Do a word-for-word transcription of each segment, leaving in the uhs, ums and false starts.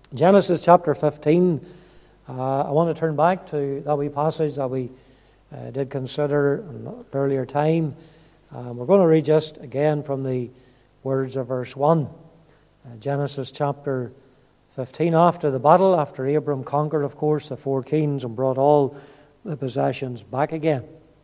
Genesis chapter fifteen, uh, I want to turn back to that wee passage that we uh, did consider an earlier time. Um, we're going to read just again from the words of verse one. Uh, Genesis chapter fifteen, after the battle, after Abram conquered, of course, the four kings and brought all the possessions back again.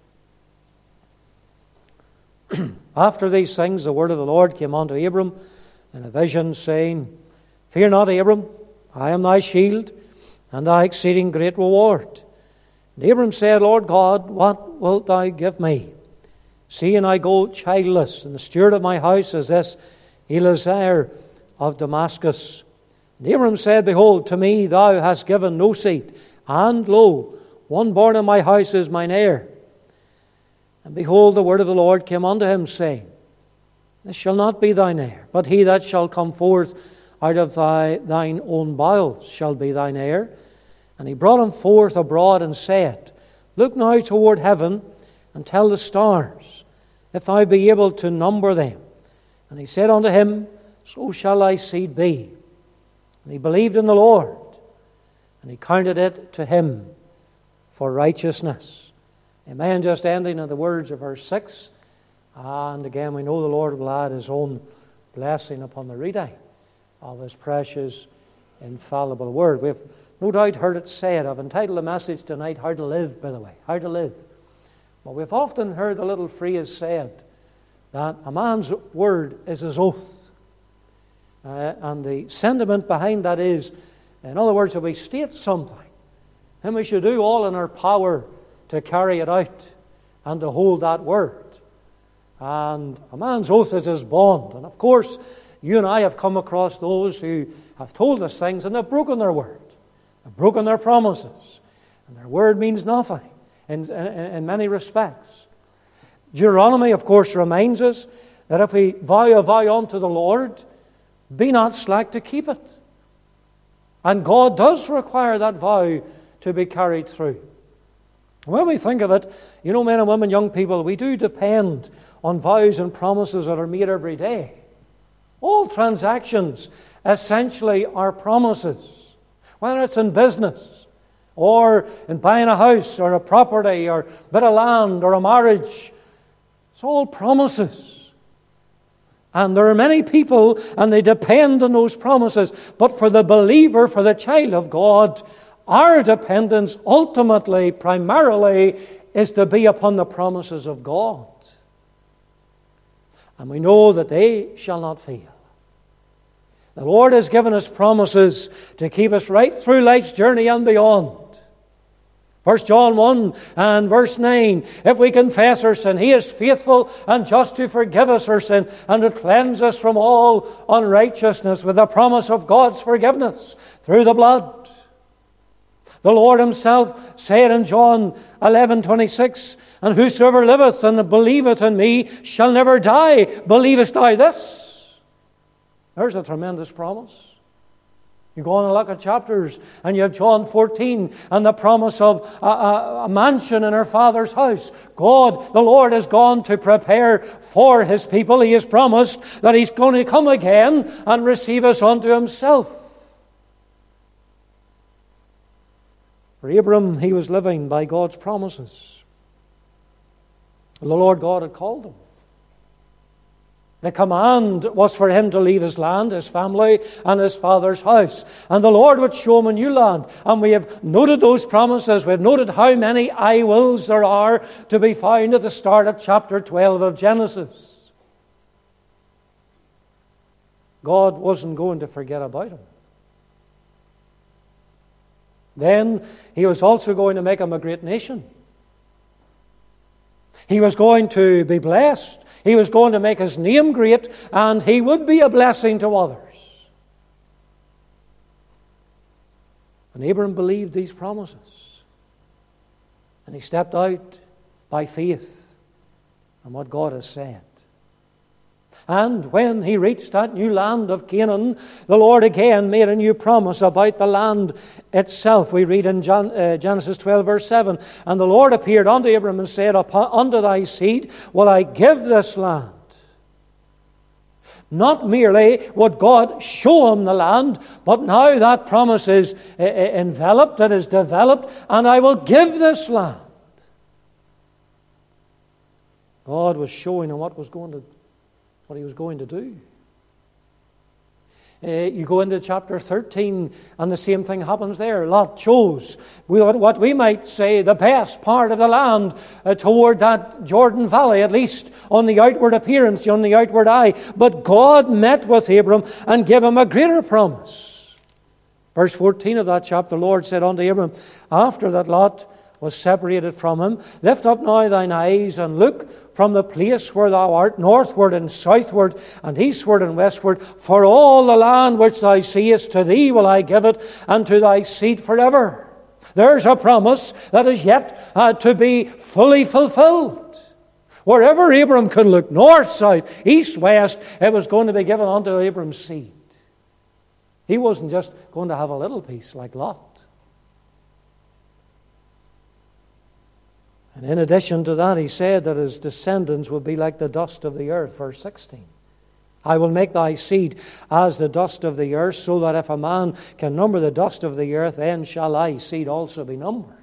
After these things, the word of the Lord came unto Abram in a vision, saying, Fear not, Abram, I am thy shield, and thy exceeding great reward. And Abram said, Lord God, what wilt thou give me? Seeing I go childless, and the steward of my house is this Eliezer of Damascus. And Abram said, Behold, to me thou hast given no seed, and lo, one born in my house is mine heir. And behold, the word of the Lord came unto him, saying, This shall not be thine heir, but he that shall come forth out of thy, thine own bowels shall be thine heir. And he brought him forth abroad and said, Look now toward heaven, and tell the stars, if thou be able to number them. And he said unto him, So shall thy seed be. And he believed in the Lord, and he counted it to him for righteousness. Amen. Just ending in the words of verse six. And again, we know the Lord will add His own blessing upon the reading of His precious, infallible word. We've no doubt heard it said. I've entitled the message tonight, How to Live, by the way. How to live. Well, we've often heard the little phrase said that a man's word is his oath. Uh, and the sentiment behind that is, in other words, if we state something, then we should do all in our power to carry it out and to hold that word. And a man's oath is his bond. And of course, you and I have come across those who have told us things and they've broken their word. They've broken their promises. And their word means nothing in, in, in many respects. Deuteronomy, of course, reminds us that if we vow a vow unto the Lord, be not slack to keep it. And God does require that vow to be carried through. When we think of it, you know, men and women, young people, we do depend on vows and promises that are made every day. All transactions essentially are promises, whether it's in business or in buying a house or a property or a bit of land or a marriage. It's all promises. And there are many people, and they depend on those promises. But for the believer, for the child of God, our dependence ultimately, primarily, is to be upon the promises of God. And we know that they shall not fail. The Lord has given us promises to keep us right through life's journey and beyond. First John one and verse nine, if we confess our sin, He is faithful and just to forgive us our sin and to cleanse us from all unrighteousness, with the promise of God's forgiveness through the blood. The Lord Himself said in John eleven twenty-six, And whosoever liveth and believeth in me shall never die. Believest thou this? There's a tremendous promise. You go on and look at chapters, and you have John fourteen, and the promise of a, a, a mansion in our Father's house. God, the Lord, has gone to prepare for His people. He has promised that He's going to come again and receive us unto Himself. For Abram, he was living by God's promises. The Lord God had called him. The command was for him to leave his land, his family, and his father's house. And the Lord would show him a new land. And we have noted those promises. We've noted how many I wills there are to be found at the start of chapter twelve of Genesis. God wasn't going to forget about him. Then He was also going to make him a great nation. He was going to be blessed. He was going to make his name great, and he would be a blessing to others. And Abram believed these promises. And he stepped out by faith in what God has said. And when he reached that new land of Canaan, the Lord again made a new promise about the land itself. We read in John, uh, Genesis twelve, verse seven, And the Lord appeared unto Abram and said, Unto thy seed will I give this land. Not merely would God show him the land, but now that promise is uh, enveloped, it is developed, and I will give this land. God was showing him what was going to, what he was going to do. Uh, you go into chapter thirteen, and the same thing happens there. Lot chose we, what we might say the best part of the land uh, toward that Jordan Valley, at least on the outward appearance, on the outward eye. But God met with Abram and gave him a greater promise. Verse fourteen of that chapter, the Lord said unto Abram, after that Lot was separated from him, lift up now thine eyes and look from the place where thou art, northward and southward and eastward and westward, for all the land which thou seest, to thee will I give it, and to thy seed forever. There's a promise that is yet uh, to be fully fulfilled. Wherever Abram could look, north, south, east, west, it was going to be given unto Abram's seed. He wasn't just going to have a little piece like Lot. And in addition to that, he said that his descendants would be like the dust of the earth, verse sixteen. I will make thy seed as the dust of the earth, so that if a man can number the dust of the earth, then shall thy seed also be numbered.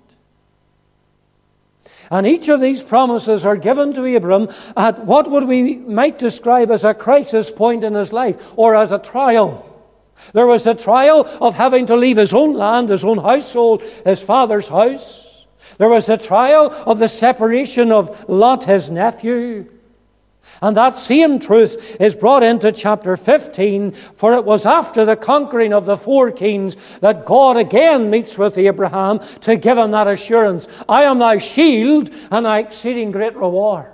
And each of these promises are given to Abram at what would we might describe as a crisis point in his life, or as a trial. There was the trial of having to leave his own land, his own household, his father's house. There was the trial of the separation of Lot, his nephew. And that same truth is brought into chapter fifteen, for it was after the conquering of the four kings that God again meets with Abraham to give him that assurance. I am thy shield and thy exceeding great reward.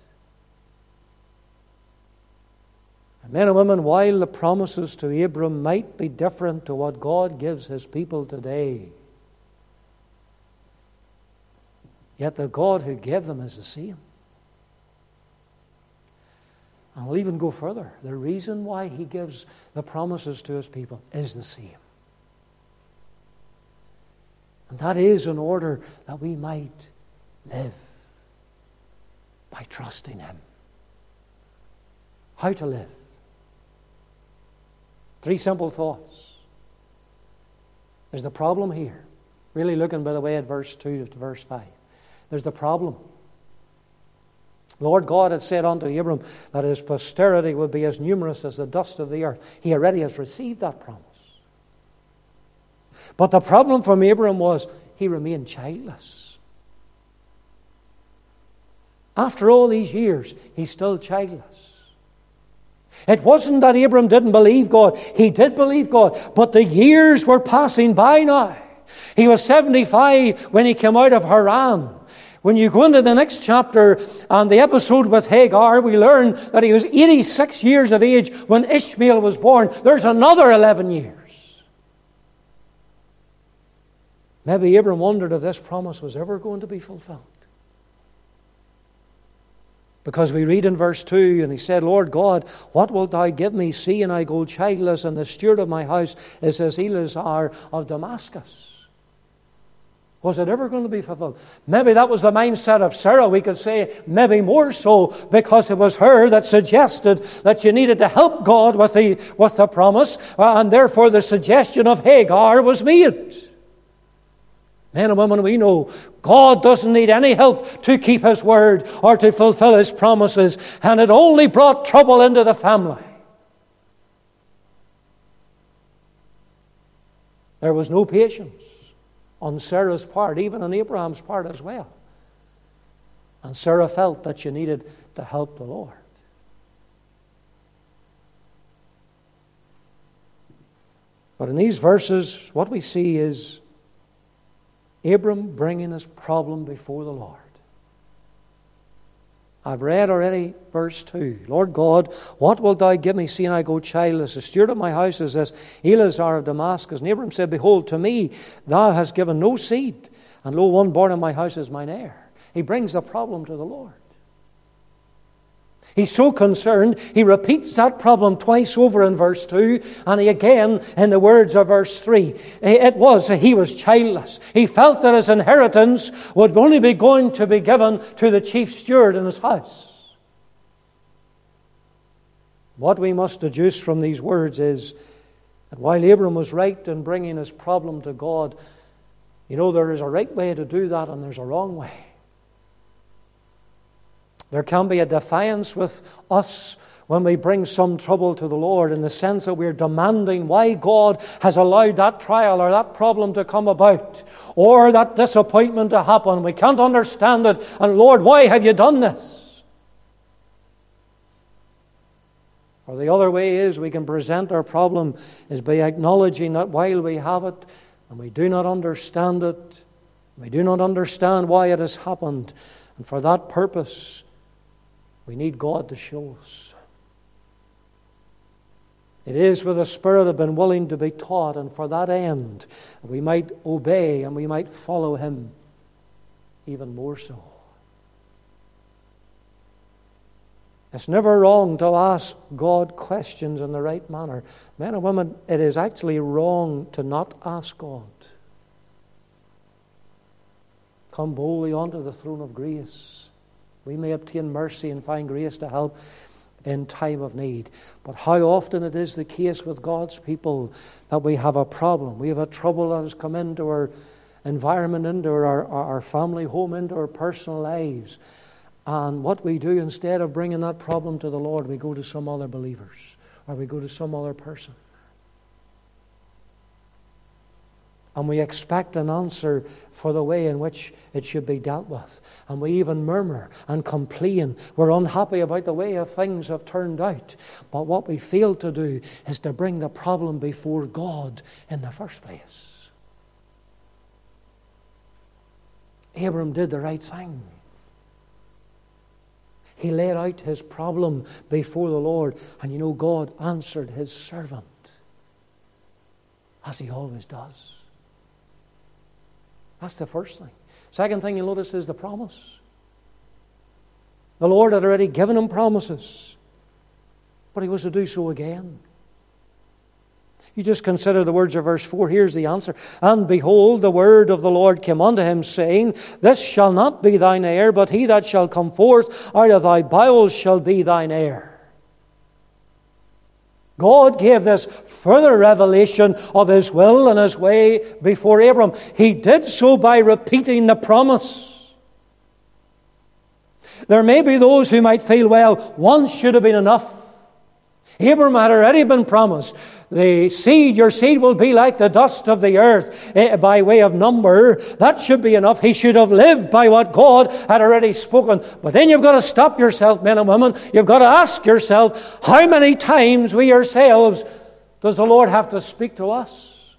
And men and women, while the promises to Abram might be different to what God gives his people today, yet the God who gave them is the same. And I'll even go further. The reason why he gives the promises to his people is the same. And that is in order that we might live by trusting him. How to live? Three simple thoughts. There's the problem here. Really looking, by the way, at verse two to verse five. There's the problem. Lord God had said unto Abram that his posterity would be as numerous as the dust of the earth. He already has received that promise. But the problem from Abram was he remained childless. After all these years, he's still childless. It wasn't that Abram didn't believe God. He did believe God, but the years were passing by now. He was seventy-five when he came out of Haran. When you go into the next chapter and the episode with Hagar, we learn that he was eighty-six years of age when Ishmael was born. There's another eleven years. Maybe Abram wondered if this promise was ever going to be fulfilled. Because we read in verse two, and he said, Lord God, what wilt thou give me, seeing I go childless, and the steward of my house is as Eleazar of Damascus? Was it ever going to be fulfilled? Maybe that was the mindset of Sarah. We could say maybe more so, because it was her that suggested that you needed to help God with the, with the promise, and therefore the suggestion of Hagar was made. Men and women, we know God doesn't need any help to keep his word or to fulfill his promises, and it only brought trouble into the family. There was no patience on Sarah's part, even on Abraham's part as well. And Sarah felt that she needed to help the Lord. But in these verses, what we see is Abram bringing his problem before the Lord. I've read already verse two. Lord God, what wilt thou give me, seeing I go childless? The steward of my house is this Eleazar of Damascus. And Abram said, Behold, to me thou hast given no seed, and lo, one born in my house is mine heir. He brings the problem to the Lord. He's so concerned, he repeats that problem twice over in verse two, and he again in the words of verse three. It was that he was childless. He felt that his inheritance would only be going to be given to the chief steward in his house. What we must deduce from these words is that while Abram was right in bringing his problem to God, you know, there is a right way to do that and there's a wrong way. There can be a defiance with us when we bring some trouble to the Lord, in the sense that we're demanding why God has allowed that trial or that problem to come about, or that disappointment to happen. We can't understand it. And Lord, why have you done this? Or the other way is we can present our problem is by acknowledging that while we have it and we do not understand it, we do not understand why it has happened, and for that purpose we need God to show us. It is with a spirit of being willing to be taught, and for that end we might obey and we might follow Him even more so. It's never wrong to ask God questions in the right manner. Men and women, it is actually wrong to not ask God. Come boldly unto the throne of grace. We may obtain mercy and find grace to help in time of need. But how often it is the case with God's people that we have a problem. We have a trouble that has come into our environment, into our, our family home, into our personal lives. And what we do, instead of bringing that problem to the Lord, we go to some other believers, or we go to some other person. And we expect an answer for the way in which it should be dealt with. And we even murmur and complain. We're unhappy about the way of things have turned out. But what we fail to do is to bring the problem before God in the first place. Abram did the right thing. He laid out his problem before the Lord. And you know, God answered his servant, as He always does. That's the first thing. Second thing you'll notice is the promise. The Lord had already given him promises, but He was to do so again. You just consider the words of verse four. Here's the answer. And behold, the word of the Lord came unto him, saying, This shall not be thine heir, but he that shall come forth out of thy bowels shall be thine heir. God gave this further revelation of His will and His way before Abram. He did so by repeating the promise. There may be those who might feel, well, one should have been enough. Abram had already been promised, the seed, your seed will be like the dust of the earth eh, by way of number. That should be enough. He should have lived by what God had already spoken. But then you've got to stop yourself, men and women. You've got to ask yourself, how many times we ourselves does the Lord have to speak to us?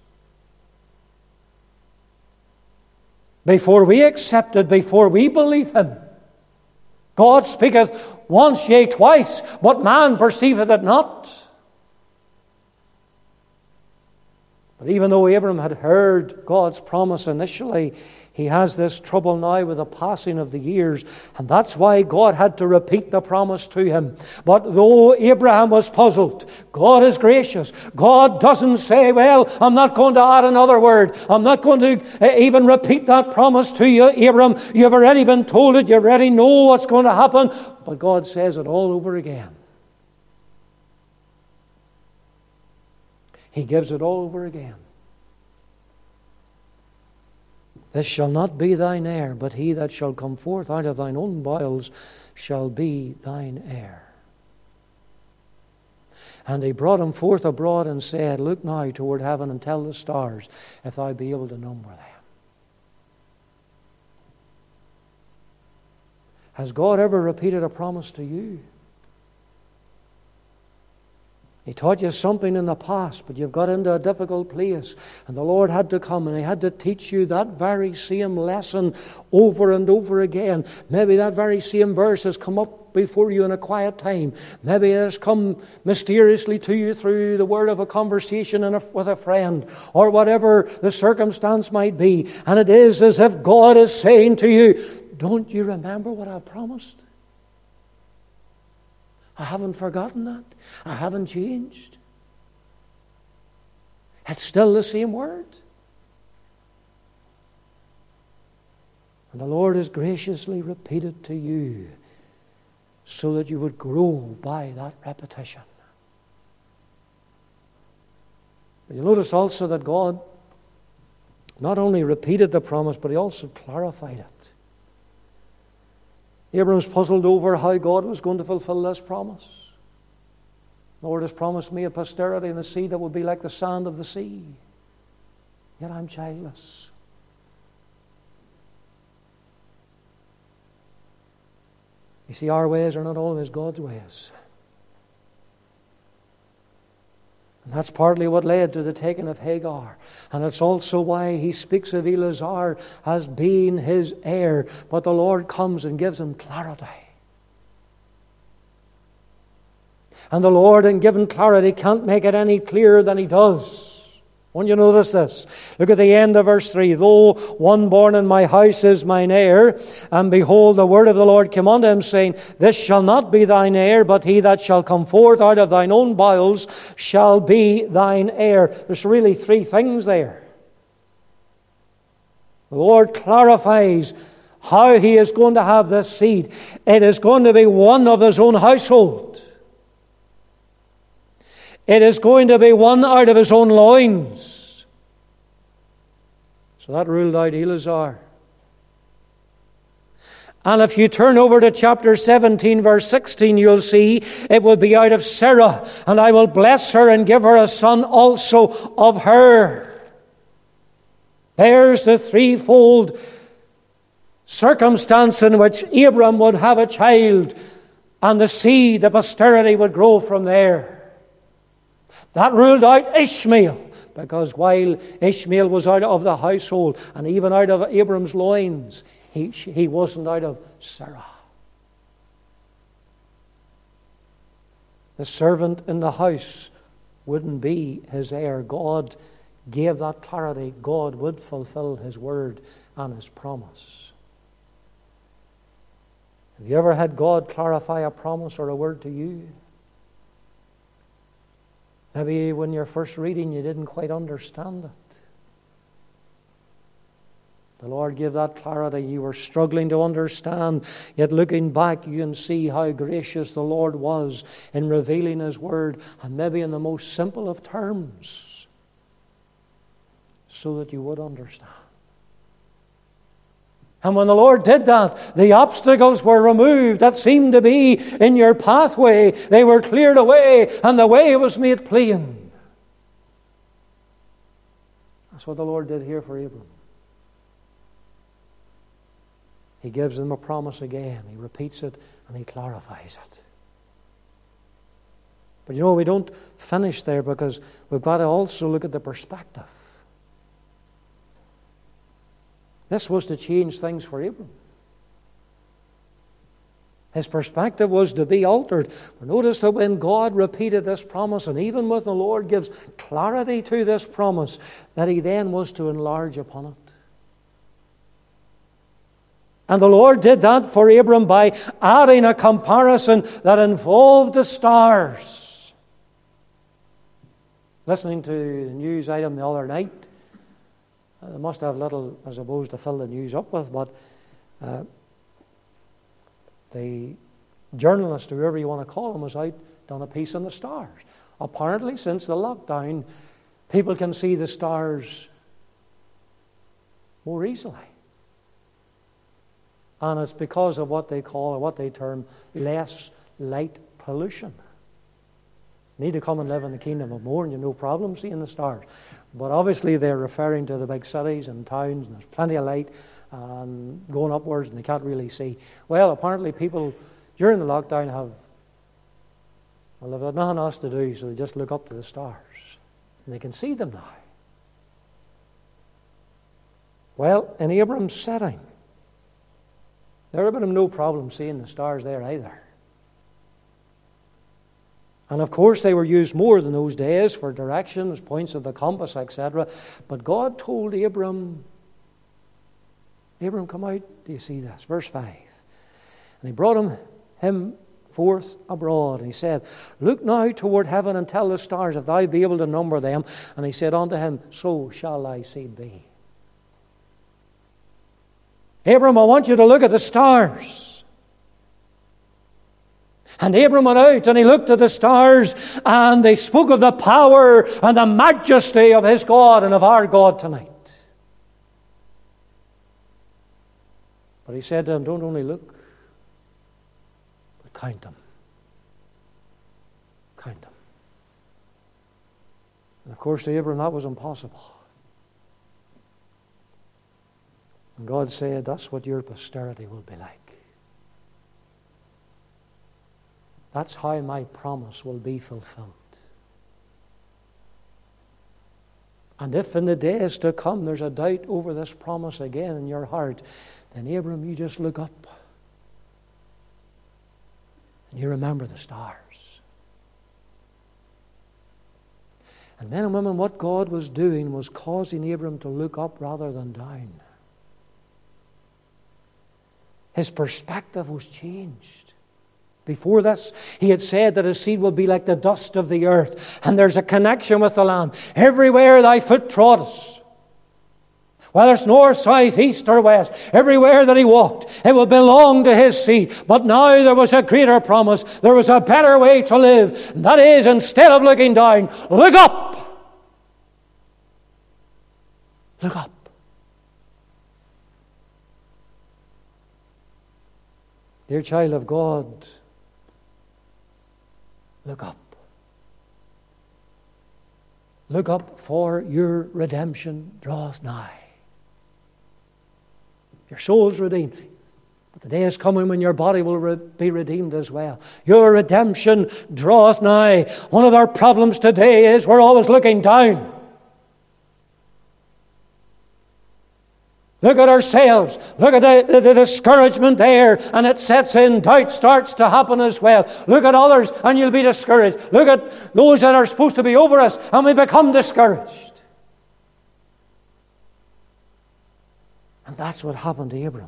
Before we accept it, before we believe Him. God speaketh once, yea, twice, but man perceiveth it not. But even though Abram had heard God's promise initially, he has this trouble now with the passing of the years, and that's why God had to repeat the promise to him. But though Abraham was puzzled, God is gracious. God doesn't say, well, I'm not going to add another word. I'm not going to even repeat that promise to you, Abram. You've already been told it. You already know what's going to happen. But God says it all over again. He gives it all over again. This shall not be thine heir, but he that shall come forth out of thine own bowels shall be thine heir. And he brought him forth abroad and said, Look now toward heaven and tell the stars, if thou be able to number them. Has God ever repeated a promise to you? He taught you something in the past, but you've got into a difficult place, and the Lord had to come and He had to teach you that very same lesson over and over again. Maybe that very same verse has come up before you in a quiet time. Maybe it has come mysteriously to you through the word of a conversation in a, with a friend, or whatever the circumstance might be. And it is as if God is saying to you, don't you remember what I've promised? I haven't forgotten that. I haven't changed. It's still the same word. And the Lord has graciously repeated to you so that you would grow by that repetition. You'll notice also that God not only repeated the promise, but he also clarified it. Abraham was puzzled over how God was going to fulfill this promise. The Lord has promised me a posterity and a seed that will be like the sand of the sea. Yet I'm childless. You see, our ways are not always God's ways. And that's partly what led to the taking of Hagar. And it's also why he speaks of Eliezer as being his heir. But the Lord comes and gives him clarity. And the Lord, in giving clarity, can't make it any clearer than he does. Won't you notice this? Look at the end of verse three. Though one born in my house is mine heir, and behold, the word of the Lord came unto him, saying, This shall not be thine heir, but he that shall come forth out of thine own bowels shall be thine heir. There's really three things there. The Lord clarifies how he is going to have this seed. It is going to be one of his own household. It is going to be one out of his own loins. So that ruled out Eliezer. And if you turn over to chapter seventeen, verse sixteen, you'll see it will be out of Sarah, and I will bless her and give her a son also of her. There's the threefold circumstance in which Abram would have a child, and the seed, the posterity, would grow from there. That ruled out Ishmael, because while Ishmael was out of the household and even out of Abram's loins, he, he wasn't out of Sarah. The servant in the house wouldn't be his heir. God gave that clarity. God would fulfill his word and his promise. Have you ever had God clarify a promise or a word to you? Maybe when you're first reading, you didn't quite understand it. The Lord gave that clarity. You were struggling to understand. Yet looking back, you can see how gracious the Lord was in revealing his word, and maybe in the most simple of terms, so that you would understand. And when the Lord did that, the obstacles were removed that seemed to be in your pathway. They were cleared away, and the way was made plain. That's what the Lord did here for Abram. He gives them a promise again. He repeats it, and he clarifies it. But you know, we don't finish there, because we've got to also look at the perspective. This was to change things for Abram. His perspective was to be altered. Notice that when God repeated this promise, and even when the Lord gives clarity to this promise, that he then was to enlarge upon it. And the Lord did that for Abram by adding a comparison that involved the stars. Listening to the news item the other night, they must have little, I suppose, to fill the news up with, but uh, the journalist, or whoever you want to call him, was out, done a piece on the stars. Apparently, since the lockdown, people can see the stars more easily. And it's because of what they call, or what they term, less light pollution. You need to come and live in the kingdom of more, and you have no problem seeing the stars. But obviously they're referring to the big cities and towns, and there's plenty of light and going upwards, and they can't really see. Well, apparently people during the lockdown have, well, they've got nothing else to do, so they just look up to the stars, and they can see them now. Well, in Abram's setting, there would have been no problem seeing the stars there either. And of course they were used more than those days for directions, points of the compass, et cetera. But God told Abram, Abram, come out, do you see this? Verse five. And he brought him, him forth abroad, and he said, Look now toward heaven and tell the stars, if thou be able to number them. And he said unto him, So shall thy seed be. Abram, I want you to look at the stars. And Abram went out and he looked at the stars, and they spoke of the power and the majesty of his God and of our God tonight. But he said to him, don't only look, but count them. Count them. And of course to Abram that was impossible. And God said, that's what your posterity will be like. That's how my promise will be fulfilled. And if in the days to come there's a doubt over this promise again in your heart, then Abram, you just look up. And you remember the stars. And men and women, what God was doing was causing Abram to look up rather than down. His perspective was changed. Before this, he had said that his seed will be like the dust of the earth. And there's a connection with the land. Everywhere thy foot trotteth, whether it's north, south, east, or west, everywhere that he walked, it would belong to his seed. But now there was a greater promise. There was a better way to live. And that is, instead of looking down, look up. Look up. Dear child of God, look up. Look up, for your redemption draweth nigh. Your soul's redeemed. But the day is coming when your body will re- be redeemed as well. Your redemption draweth nigh. One of our problems today is we're always looking down. Look at ourselves. Look at the, the, the discouragement there, and it sets in. Doubt starts to happen as well. Look at others, and you'll be discouraged. Look at those that are supposed to be over us, and we become discouraged. And that's what happened to Abram.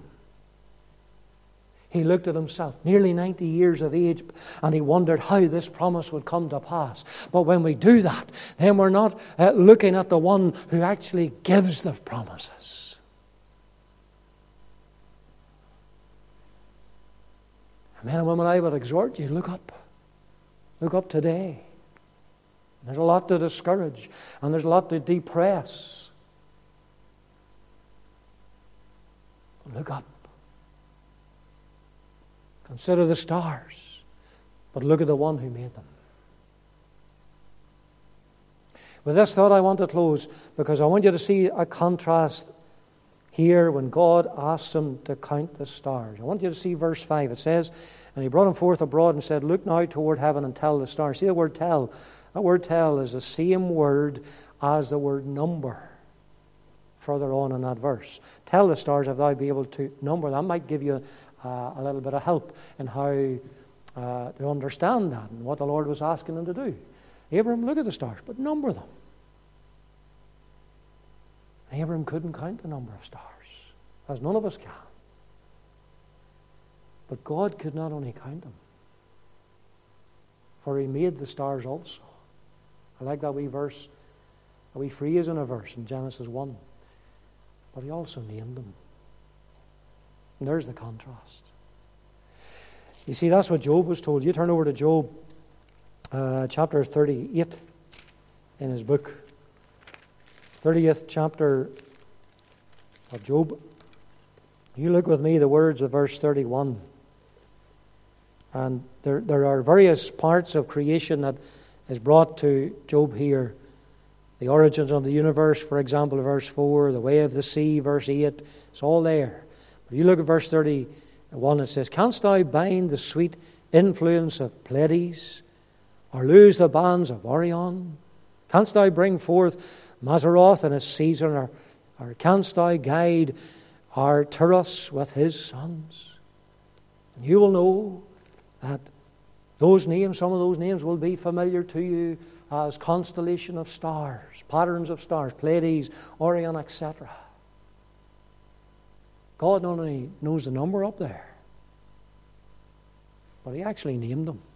He looked at himself, nearly ninety years of age, and he wondered how this promise would come to pass. But when we do that, then we're not uh, looking at the one who actually gives the promises. Men and women, I would exhort you, look up. Look up today. There's a lot to discourage, and there's a lot to depress. Look up. Consider the stars, but look at the one who made them. With this thought, I want to close, because I want you to see a contrast here when God asks him to count the stars. I want you to see verse five. It says, and he brought him forth abroad and said, look now toward heaven and tell the stars. See the word tell. That word tell is the same word as the word number further on in that verse. Tell the stars if thou be able to number them. That might give you uh, a little bit of help in how uh, to understand that and what the Lord was asking him to do. Abram, look at the stars, but number them. Abram couldn't count the number of stars, as none of us can. But God could not only count them, for he made the stars also. I like that wee verse, a wee phrase in a verse in Genesis one. But he also named them. And there's the contrast. You see, that's what Job was told. You turn over to Job uh, chapter thirty-eight in his book. thirtieth chapter of Job. You look with me the words of verse thirty-one. And there, there are various parts of creation that is brought to Job here. The origins of the universe, for example, verse four, the way of the sea, verse eight, it's all there. But you look at verse thirty-one, it says, canst thou bind the sweet influence of Pleiades, or loose the bands of Orion? Canst thou bring forth Mazzaroth in his season, or, or canst thou guide Arcturus with his sons? And you will know that those names, some of those names will be familiar to you as constellation of stars, patterns of stars, Pleiades, Orion, et cetera. God not only knows the number up there, but he actually named them.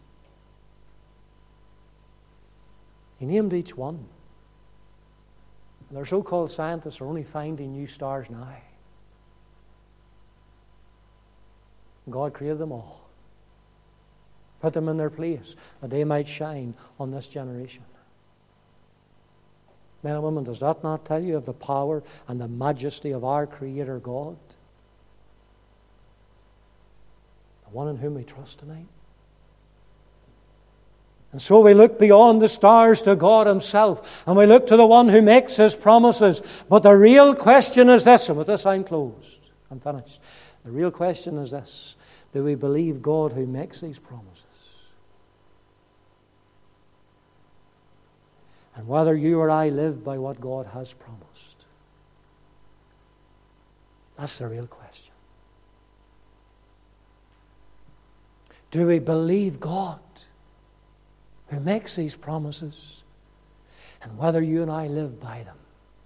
He named each one. And their so-called scientists are only finding new stars now. God created them all. Put them in their place, that they might shine on this generation. Men and women, does that not tell you of the power and the majesty of our Creator God? The one in whom we trust tonight. And so we look beyond the stars to God Himself, and we look to the one who makes His promises. But the real question is this, and with this I'm closed. I'm finished. The real question is this: do we believe God who makes these promises? And whether you or I live by what God has promised. That's the real question. Do we believe God who makes these promises, and whether you and I live by them?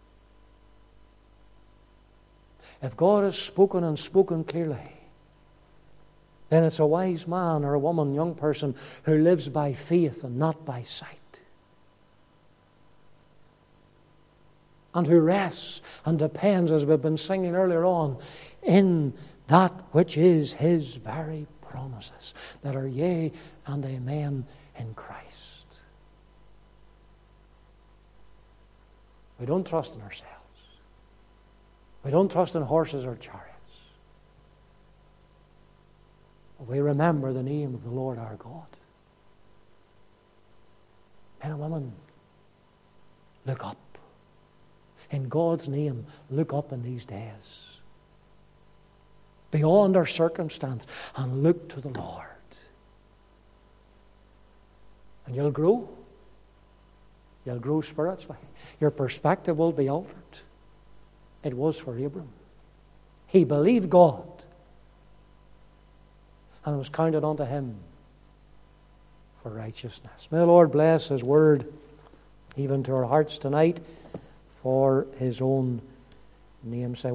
If God has spoken and spoken clearly, then it's a wise man or a woman, young person, who lives by faith and not by sight. And who rests and depends, as we've been singing earlier on, in that which is His very promises, that are yea and amen in Christ. We don't trust in ourselves. We don't trust in horses or chariots. We remember the name of the Lord our God. Men and women, look up. In God's name, look up in these days. Beyond our circumstance, and look to the Lord. And you'll grow. You'll grow spiritually. Your perspective will be altered. It was for Abram. He believed God, and it was counted unto him for righteousness. May the Lord bless His word even to our hearts tonight, for His own name's sake.